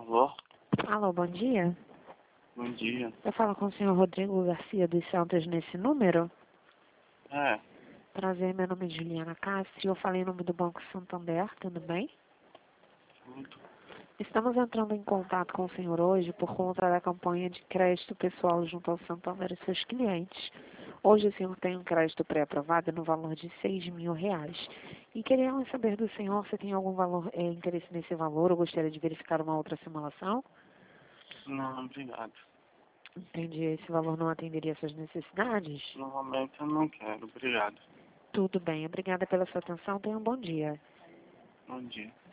Alô? Alô, bom dia. Bom dia. Eu falo com o senhor Rodrigo Garcia dos Santos nesse número? É, Prazer, meu nome é Juliana Cássio. Eu falei em nome do Banco Santander, tudo bem? tudo. Estamos entrando em contato com o senhor hoje por conta da campanha de crédito pessoal junto ao Santander e seus clientes. Hoje o senhor tem um crédito pré-aprovado no valor de R$ 6.000. E queríamos saber do senhor se tem algum interesse nesse valor ou gostaria de verificar uma outra simulação. Não, obrigado. Entendi, esse valor não atenderia às suas necessidades? No momento eu não quero, obrigado. Tudo bem, obrigada pela sua atenção, tenha um bom dia. Bom dia.